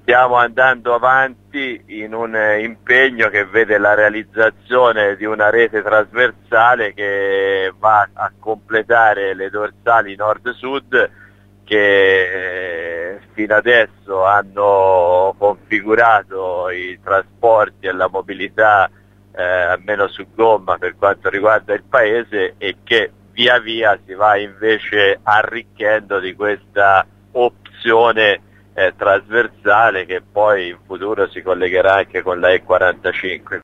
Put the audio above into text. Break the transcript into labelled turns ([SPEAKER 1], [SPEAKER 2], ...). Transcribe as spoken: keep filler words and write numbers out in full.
[SPEAKER 1] stiamo andando avanti in un impegno che vede la realizzazione di una rete trasversale che va a completare le dorsali nord-sud che fino adesso hanno configurato i trasporti e la mobilità eh, almeno su gomma per quanto riguarda il paese, e che via via si va invece arricchendo di questa opzione eh, trasversale che poi in futuro si collegherà anche con la E quarantacinque.